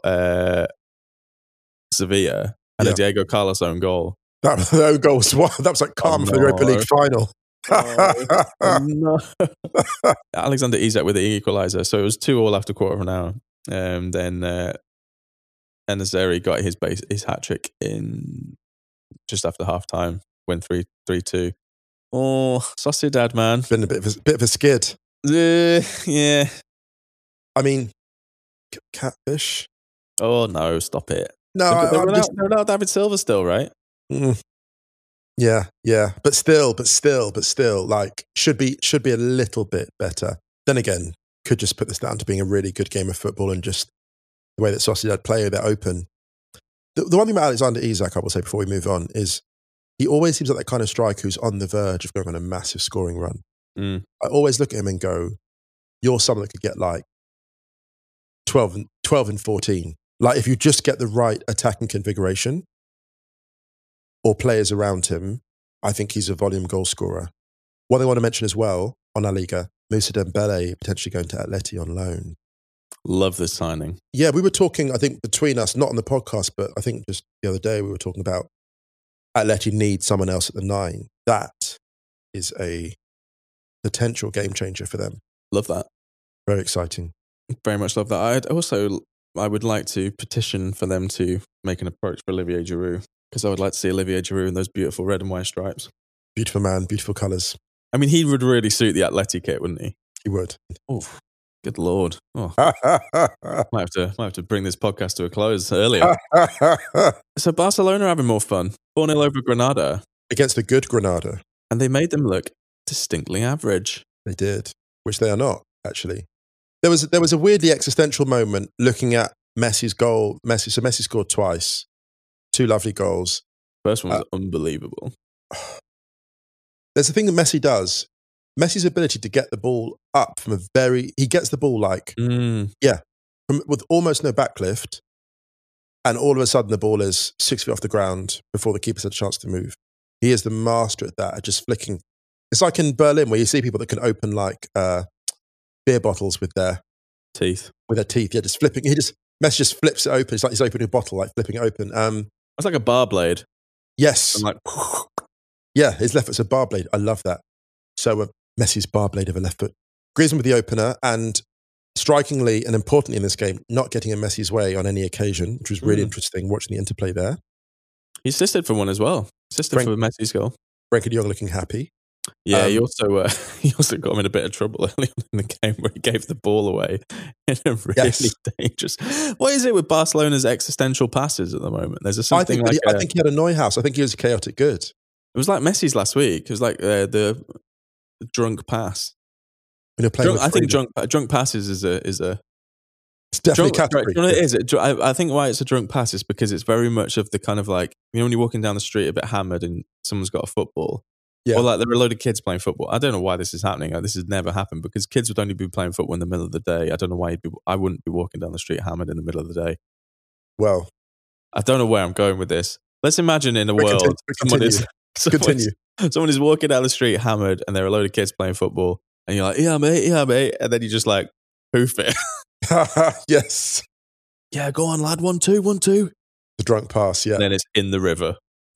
Sevilla and a Diego Carlos own goal. That own goal was wild. That was like calm for the Europa League final. No. Alexander Isak with the equaliser. So it was 2-2 after a quarter of an hour. Then En-Nesyri got his hat-trick in just after half-time, win 3-2. Oh, Sociedad, man. Been a bit of a skid. Yeah. I mean, catfish. Oh, no, stop it. No, they're without David Silva still, right? Yeah. But still, like, should be a little bit better. Then again, could just put this down to being a really good game of football and just the way that Sociedad play, they're open. The one thing about Alexander Isak, I will say before we move on, is he always seems like that kind of striker who's on the verge of going on a massive scoring run. I always look at him and go, you're someone that could get like 12 and 14. Like if you just get the right attacking configuration or players around him, I think he's a volume goal scorer. One thing I want to mention as well on La Liga, Moussa Dembele potentially going to Atleti on loan. Love this signing. Yeah, we were talking, I think, between us, not on the podcast, but I think just the other day we were talking about Atleti need someone else at the 9. That is a potential game changer for them. Love that. Very exciting. Very much love that. I would like to petition for them to make an approach for Olivier Giroud, because I would like to see Olivier Giroud in those beautiful red and white stripes. Beautiful man, beautiful colours. I mean, he would really suit the Atleti kit, wouldn't he? He would. Oh, good Lord. Oh. might have to bring this podcast to a close earlier. So Barcelona are having more fun. 4-0 over Granada. Against a good Granada. And they made them look distinctly average. They did, which they are not, actually. There was a weirdly existential moment looking at Messi's goal. Messi scored twice. 2 lovely goals. First one was unbelievable. There's a thing that Messi does. Messi's ability to get the ball up from he gets the ball with almost no backlift, and all of a sudden the ball is 6 feet off the ground before the keeper's had a chance to move. He is the master at that, at just flicking. It's like in Berlin where you see people that can open beer bottles with their teeth. Yeah, just flipping. Messi just flips it open. It's like he's opening a bottle, like flipping it open. It's like a bar blade. Yes. I'm like, yeah, his left foot's a bar blade. I love that. So Messi's bar blade of a left foot. Griezmann with the opener, and strikingly and importantly in this game, not getting in Messi's way on any occasion, which was really interesting watching the interplay there. He assisted for one as well. Assisted for Messi's goal. Frenkie de Jong looking happy. Yeah, he also got him in a bit of trouble early on in the game where he gave the ball away in a really dangerous. What is it with Barcelona's existential passes at the moment? There's something I think he had a Neuhaus. I think he was chaotic good. It was like Messi's last week. It was like the drunk pass. I think drunk passes is a. It's definitely a category. You know what it is? I think why it's a drunk pass is because it's very much of the kind of like, you know, when you're walking down the street a bit hammered and someone's got a football. Yeah. Or like there are a load of kids playing football. I don't know why this is happening. This has never happened because kids would only be playing football in the middle of the day. I don't know why I wouldn't be walking down the street hammered in the middle of the day. Well, I don't know where I'm going with this. Let's imagine in a world someone is walking down the street hammered and there are a load of kids playing football and you're like, yeah mate, and then you just like poof it. Yes. Yeah, go on lad, 1-2. The drunk pass, yeah. And then it's in the river.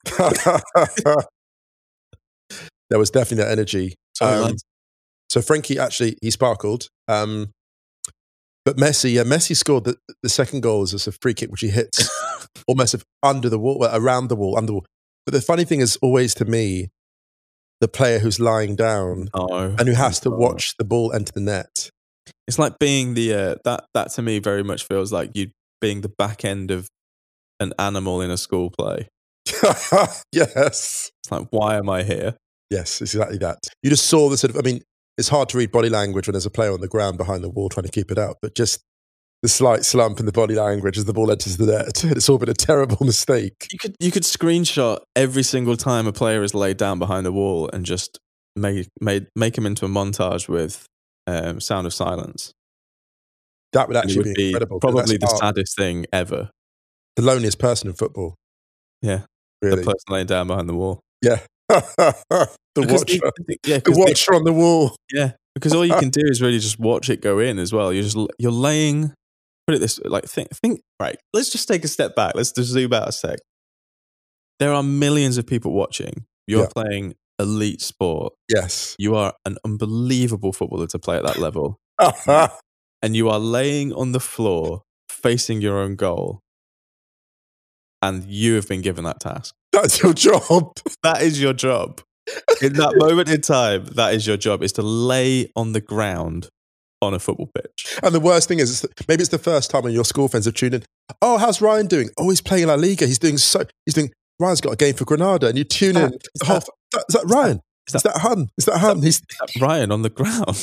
There was definitely that energy. So Frenkie actually, he sparkled. But Messi scored the second goal as a free kick, which he hits almost under the wall, around the wall, under the wall. But the funny thing is always to me, the player who's lying down and who has to watch the ball enter the net. It's like being that to me very much feels like you being the back end of an animal in a school play. Yes. It's like, why am I here? Yes, exactly that. You just saw the sort of, I mean, it's hard to read body language when there's a player on the ground behind the wall trying to keep it out, but just the slight slump in the body language as the ball enters the net. It's all been a terrible mistake. You could screenshot every single time a player is laid down behind the wall and just make him into a montage with Sound of Silence. That would actually be incredible. Probably the saddest thing ever. The loneliest person in football. Yeah. Really. The person laying down behind the wall. Yeah. The watcher on the wall. Yeah, because all you can do is really just watch it go in as well. You're laying. Put it this like think right. Let's just take a step back. Let's just zoom out a sec. There are millions of people watching. You're playing elite sport. Yes, you are an unbelievable footballer to play at that level, and you are laying on the floor facing your own goal, and you have been given that task. That's your job. That is your job. In that moment in time, that is your job, is to lay on the ground on a football pitch. And the worst thing is, maybe it's the first time when your school friends have tuned in. Oh, how's Ryan doing? Oh, he's playing La Liga. Ryan's got a game for Granada. And you tune in. Is that Ryan? Is that Hun? Is that Hun? Is that Ryan on the ground?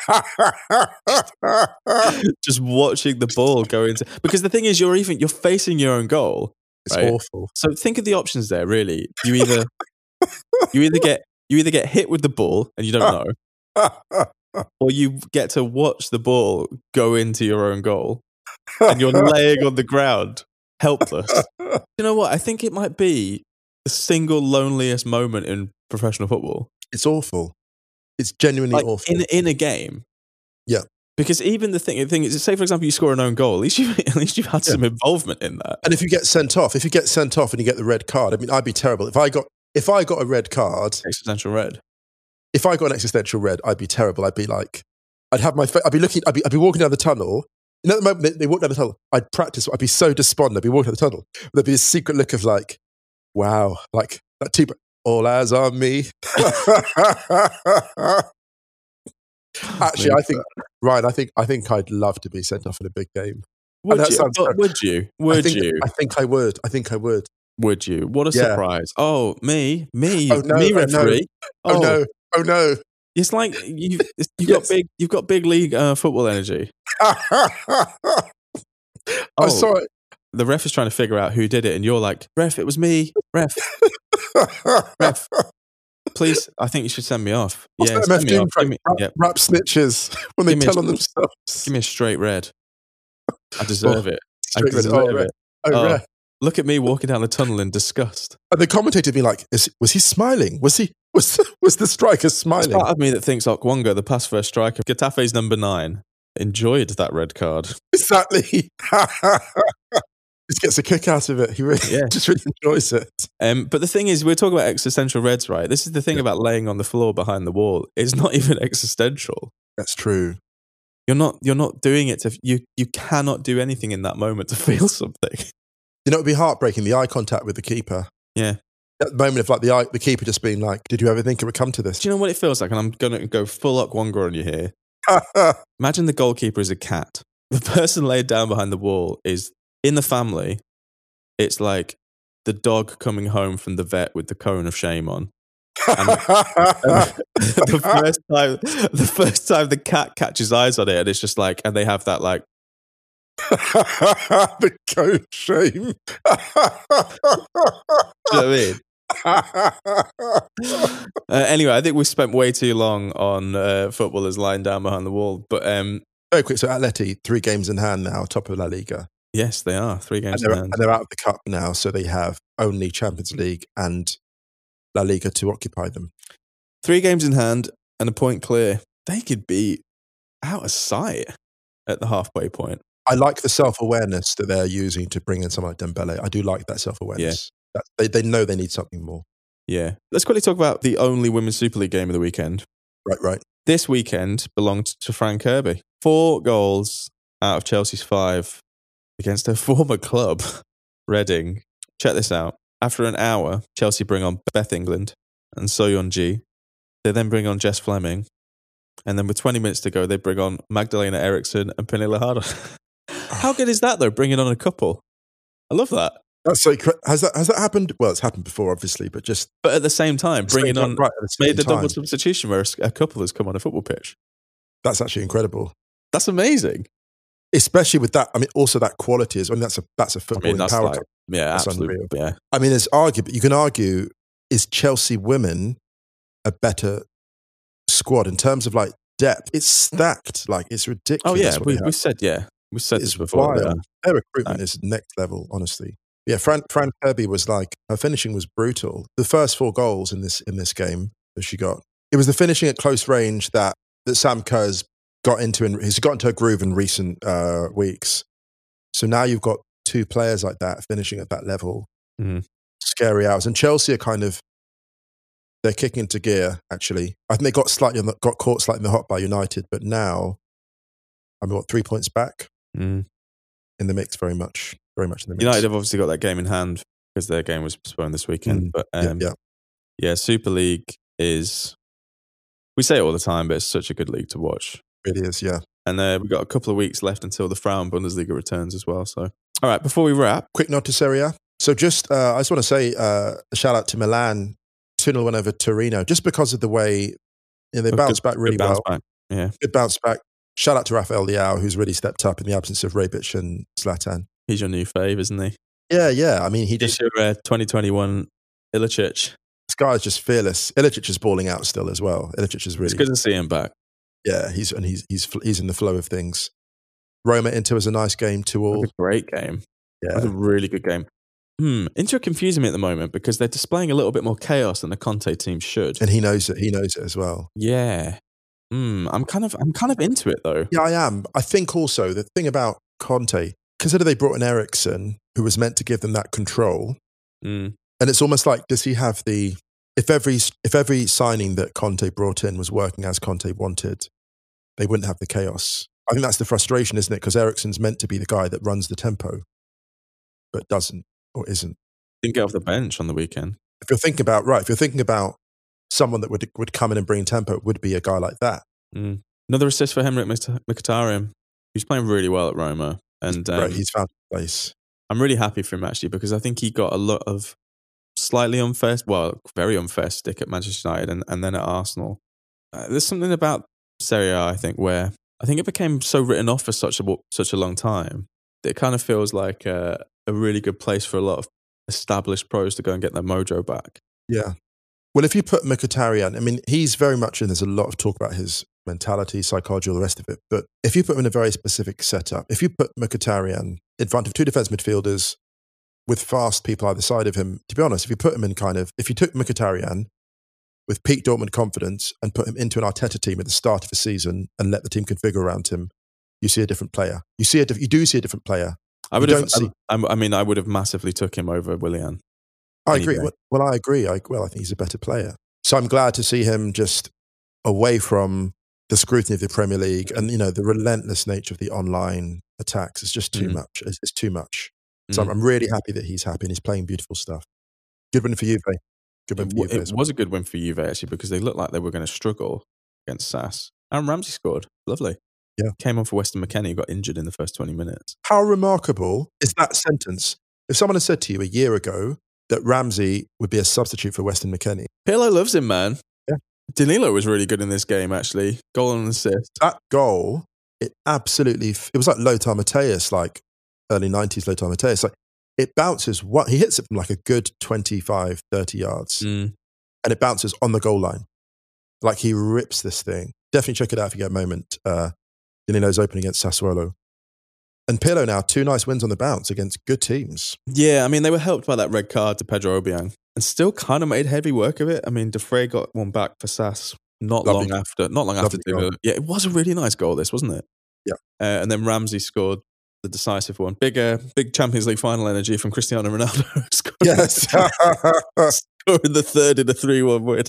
Just watching the ball go into... Because the thing is, you're facing your own goal. It's awful. So think of the options there, really. You either get hit with the ball and you don't know, or you get to watch the ball go into your own goal and you're laying on the ground, helpless. You know what? I think it might be the single loneliest moment in professional football. It's awful. It's genuinely awful. In a game. Yeah. Because even the thing is, say for example, you score an own goal, at least you've had some involvement in that. And if you get sent off and you get the red card, I mean, I'd be terrible. If I got a red card, Existential red. If I got an existential red, I'd be terrible. I'd be like, I'd be walking down the tunnel. And at the moment they walk down the tunnel, I'd practice. I'd be so despondent. I'd be walking down the tunnel. There'd be a secret look of like, wow, like that team, all eyes on me. Actually, I think I'd love to be sent off in a big game. Would you? I think I would. Would you? What a surprise! Oh, me, oh, no, me, referee. Oh no! It's like you've got big league football energy. I'm sorry. The ref is trying to figure out who did it, and you're like, ref, it was me, ref. Please, I think you should send me off. What's yeah, that MF doing? Rap snitches when they tell on themselves. Give me a straight red. I deserve it. I deserve it. Oh, look at me walking down the tunnel in disgust. And the commentator be like, was he smiling? Was the striker smiling? There's part of me that thinks Okwonga, the pass first striker, Getafe's number 9, enjoyed that red card. Exactly. Just gets a kick out of it. He really just really enjoys it. But the thing is, we're talking about existential reds, right? This is the thing about laying on the floor behind the wall. It's not even existential. That's true. You're not doing it to you cannot do anything in that moment to feel something. You know, it'd be heartbreaking, the eye contact with the keeper. Yeah. At the moment of like the keeper just being like, did you ever think it would come to this? Do you know what it feels like? And I'm going to go full Okwonga on you here. Imagine the goalkeeper is a cat. The person laid down behind the wall is, in the family, it's like the dog coming home from the vet with the cone of shame on. And the first time the cat catches eyes on it, and it's just like, and they have that like the cone of shame. Do you know what I mean? Anyway, I think we spent way too long on footballers lying down behind the wall. But very quick. So Atleti, 3 games in hand now, top of La Liga. Yes, they are 3 games in hand. And they're out of the cup now, so they have only Champions League and La Liga to occupy them. 3 games in hand and a point clear. They could be out of sight at the halfway point. I like the self-awareness that they're using to bring in someone like Dembele. I do like that self-awareness. Yeah. They know they need something more. Yeah. Let's quickly talk about the only Women's Super League game of the weekend. Right. This weekend belonged to Fran Kirby. 4 goals out of Chelsea's 5 against her former club, Reading. Check this out. After an hour, Chelsea bring on Beth England and Soyeon Ji. They then bring on Jess Fleming. And then with 20 minutes to go, they bring on Magdalena Eriksson and Pernille Harder. How good is that, though, bringing on a couple? I love that. That's so. Has that happened? Well, it's happened before, obviously, but at the same time, bringing on made the double substitution where a couple has come on a football pitch. That's actually incredible. That's amazing, especially with that. I mean, also that quality is. I mean, that's a footballing power cup. Yeah, absolutely. Yeah. I mean, you can argue, is Chelsea women a better squad in terms of like depth? It's stacked. Like it's ridiculous. Oh yeah, we said this before. Their recruitment is next level, honestly. Yeah, Fran Kirby was like, her finishing was brutal. The first 4 goals in this game that she got, it was the finishing at close range that Sam Kerr's got into, and he's got into a groove in recent weeks. So now you've got 2 players like that finishing at that level. Mm-hmm. Scary hours. And Chelsea are they're kicking into gear, actually. I think they got caught slightly in the hot by United, but now, I mean, 3 points back in the mix, very much in the mix. United have obviously got that game in hand because their game was postponed this weekend. But Super League is, we say it all the time, but it's such a good league to watch. It is, yeah. And we've got a couple of weeks left until the Frauen Bundesliga returns as well. So, all right, before we wrap, quick nod to Serie A. So I just want to say a shout out to Milan, 2-0 win over Torino, just because of the way they bounced back really well. Yeah, good bounce back. Shout out to Rafael Leao, who's really stepped up in the absence of Rebic and Zlatan. He's your new fave, isn't he? Yeah. I mean, he's your 2021 Ilicic. This guy's just fearless. Ilicic is balling out still as well. Ilicic is really. It's good to see him back. Yeah, he's in the flow of things. Roma Inter was a nice game 2-2. A great game. Yeah, it was a really good game. Inter are confusing me at the moment because they're displaying a little bit more chaos than the Conte team should, and he knows it. He knows it as well. Yeah, I'm kind of into it though. Yeah, I am. I think also the thing about Conte, consider they brought in Eriksen, who was meant to give them that control. And it's almost like, does he have the, if every signing that Conte brought in was working as Conte wanted, they wouldn't have the chaos. I think that's the frustration, isn't it? Because Eriksen's meant to be the guy that runs the tempo, but doesn't or isn't. Didn't get off the bench on the weekend. If you're thinking about someone that would come in and bring tempo, it would be a guy like that. Another assist for Henrik Mkhitaryan. He's playing really well at Roma. And he's found a place. I'm really happy for him, actually, because I think he got a lot of very unfair stick at Manchester United and then at Arsenal. There's something about Serie A, I think, where I think it became so written off for such a long time that it kind of feels like a really good place for a lot of established pros to go and get their mojo back. Yeah. Well, if you put Mkhitaryan, I mean, he's very much in, there's a lot of talk about his mentality, psychology, all the rest of it. But if you put him in a very specific setup, if you put Mkhitaryan in front of two defence midfielders with fast people either side of him, to be honest, if you took Mkhitaryan with peak Dortmund confidence and put him into an Arteta team at the start of the season and let the team configure around him, you see a different player. You do see a different player. I would have massively took him over Willian. I agree. Well, I agree. I think he's a better player. So I'm glad to see him just away from the scrutiny of the Premier League and, the relentless nature of the online attacks. It's just too much. It's too much. So I'm really happy that he's happy and he's playing beautiful stuff. Good win for Juve. It was a good win for Juve, actually, because they looked like they were going to struggle against SAS. Aaron Ramsey scored. Lovely. Yeah. Came on for Weston McKennie, got injured in the first 20 minutes. How remarkable is that sentence? If someone had said to you a year ago that Ramsey would be a substitute for Weston McKennie. Pirlo loves him, man. Yeah. Danilo was really good in this game, actually. Goal and assist. That goal, it was like Lothar Matthäus, like early 90s Lothar Matthäus. Like, it bounces, he hits it from like a good 25, 30 yards. And it bounces on the goal line. Like, he rips this thing. Definitely check it out if you get a moment. Danilo's opening against Sassuolo. And Pirlo now, 2 nice wins on the bounce against good teams. Yeah, I mean, they were helped by that red card to Pedro Obiang and still kind of made heavy work of it. I mean, De Frey got one back for SAS not long after. Yeah, it was a really nice goal, this, wasn't it? Yeah. And then Ramsey scored the decisive one. Big Champions League final energy from Cristiano Ronaldo. Yes. Scoring the third in a 3-1 win.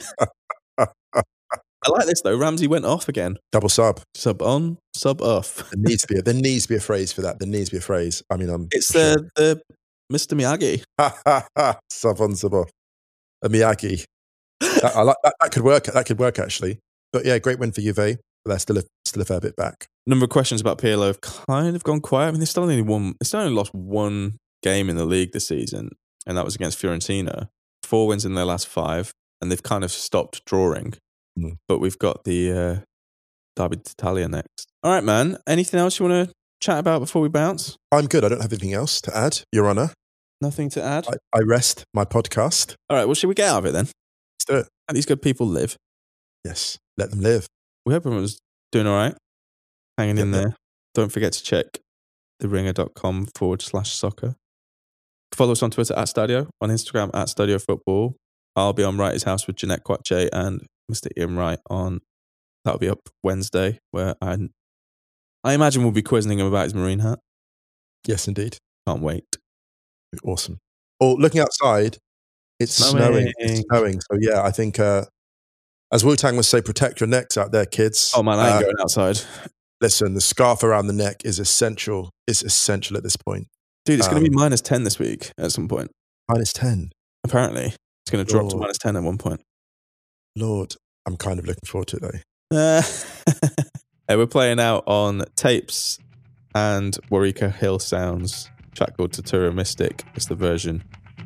I like this though. Ramsey went off again. Double sub. Sub on, sub off. There needs to be a phrase for that. There needs to be a phrase. I mean, it's the Mr. Miyagi. Sub on, sub off. A Miyagi. I like that. That could work. That could work actually. But yeah, great win for Juve. But they're still a fair bit back. Number of questions about Pirlo have kind of gone quiet. I mean, they still only lost one game in the league this season, and that was against Fiorentina. 4 wins in their last 5, and they've kind of stopped drawing. But we've got the Derby d'Italia next. All right, man. Anything else you want to chat about before we bounce? I'm good. I don't have anything else to add, Your Honour. Nothing to add? I rest my podcast. All right, well, should we get out of it then? Let's do it. Let these good people live. Yes, let them live. We hope everyone's doing all right. Hanging in there. Don't forget to check theringer.com/soccer. Follow us on Twitter @Stadio, on Instagram @Stadio Football. I'll be on Wrighty's House with Jeanette Quatche and Mr. Ian Wright that'll be up Wednesday, where I imagine we'll be quizzing him about his marine hat. Yes, indeed. Can't wait. Awesome. Oh, looking outside, it's snowing. It's snowing. So yeah, I think as Wu-Tang would say, protect your necks out there, kids. Oh man, I ain't going outside. Listen, the scarf around the neck is essential. It's essential at this point. Dude, it's going to be -10 this week at some point. -10? Apparently. It's going to drop to -10 at one point. Lord, I'm kind of looking forward to it though. We're playing out on Tapes and Warwick Hill Sounds, track called Tatura Mystic. It's the version.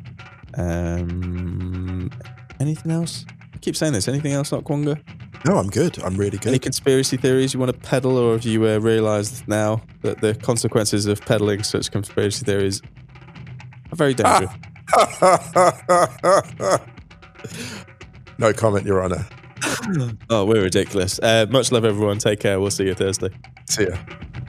Anything else? I keep saying this. Anything else, not Kwonga? No, I'm good. I'm really good. Any conspiracy theories you want to peddle, or have you realised now that the consequences of peddling such conspiracy theories are very dangerous? No comment, Your Honour. Oh, we're ridiculous. Much love, everyone. Take care. We'll see you Thursday. See ya.